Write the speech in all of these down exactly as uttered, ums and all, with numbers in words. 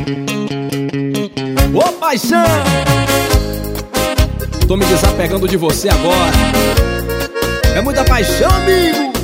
Ô paixão, tô me desapegando de você agora. É muita paixão, amigo.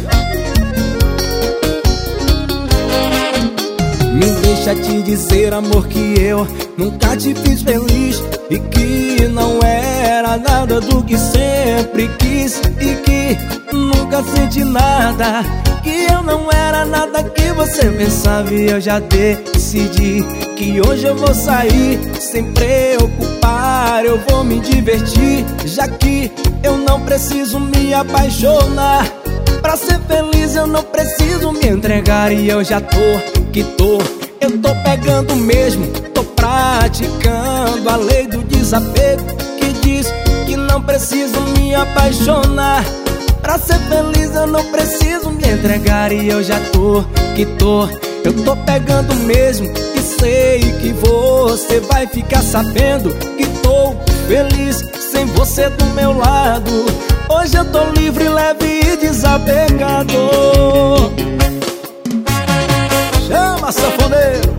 Me deixa te dizer, amor, que eu nunca te fiz feliz e que não era nada do que sempre quis, e que nunca senti nada, que eu não era nada que você pensava. E eu já decidi que hoje eu vou sair sem preocupar, eu vou me divertir, já que eu não preciso me apaixonar. Pra ser feliz eu não preciso me entregar. E eu já tô, que tô, eu tô pegando mesmo, tô praticando a lei do desapego, que diz que não preciso me apaixonar. Pra ser feliz eu não preciso me entregar. E eu já tô, que tô, eu tô pegando mesmo, e sei que você vai ficar sabendo que tô feliz sem você do meu lado. Hoje eu tô livre, leve e desapegado. Chama, sanfoneiro.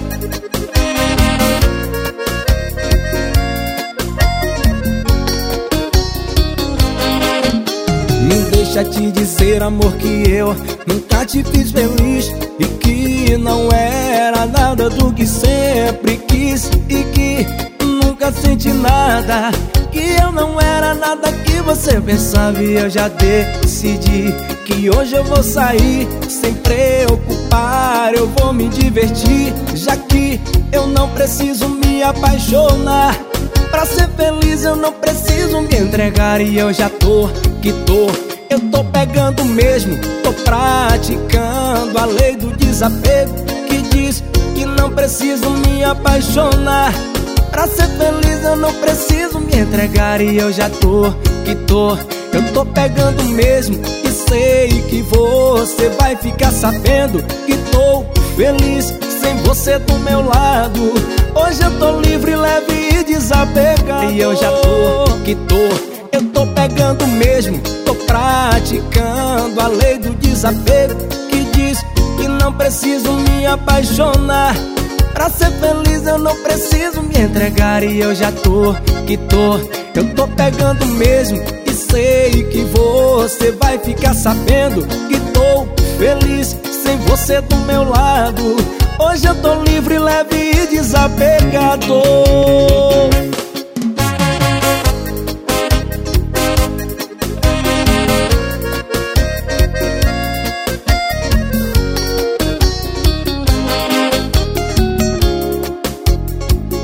Me deixa te dizer, amor, que eu nunca te fiz feliz e que não era nada do que sempre quis, e que nunca senti nada, que eu não era nada que você pensava. E eu já decidi que hoje eu vou sair sem preocupar, eu vou me divertir, já que eu não preciso me apaixonar. Pra ser feliz eu não preciso me entregar. E eu já tô, que tô, eu tô pegando mesmo, tô praticando a lei do desapego, que diz que não preciso me apaixonar. Pra ser feliz eu não preciso me entregar. E eu já tô, que tô, eu tô pegando mesmo, e sei que você vai ficar sabendo que tô feliz sem você do meu lado. Hoje eu tô livre, leve e desapegado. E eu já tô, que tô, eu tô pegando mesmo, tô praticando a lei do desapego, que diz que não preciso me apaixonar. Pra ser feliz eu não preciso me entregar. E eu já tô, que tô, eu tô pegando mesmo, e sei que você vai ficar sabendo que tô feliz sem você do meu lado. Hoje eu tô livre, leve e desapegado.